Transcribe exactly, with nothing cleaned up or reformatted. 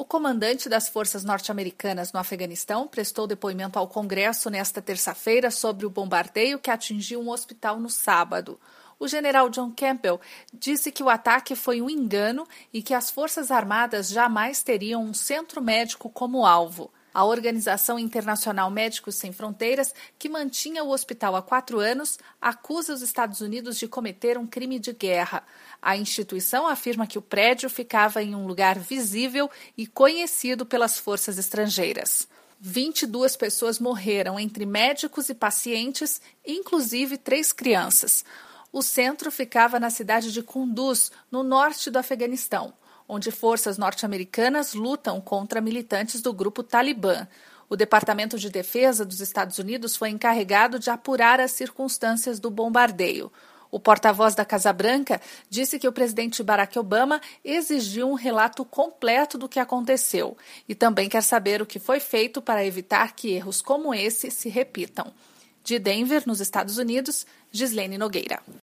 comandante das forças norte-americanas no Afeganistão prestou depoimento ao Congresso nesta terça-feira sobre o bombardeio que atingiu um hospital no sábado. O general John Campbell disse que o ataque foi um engano e que as Forças Armadas jamais teriam um centro médico como alvo. A Organização Internacional Médicos Sem Fronteiras, que mantinha o hospital há quatro anos, acusa os Estados Unidos de cometer um crime de guerra. A instituição afirma que o prédio ficava em um lugar visível e conhecido pelas forças estrangeiras. vinte e duas pessoas morreram, entre médicos e pacientes, inclusive três crianças. O centro ficava na cidade de Kunduz, no norte do Afeganistão, onde forças norte-americanas lutam contra militantes do grupo Talibã. O Departamento de Defesa dos Estados Unidos foi encarregado de apurar as circunstâncias do bombardeio. O porta-voz da Casa Branca disse que o presidente Barack Obama exigiu um relato completo do que aconteceu e também quer saber o que foi feito para evitar que erros como esse se repitam. De Denver, nos Estados Unidos, Gislene Nogueira.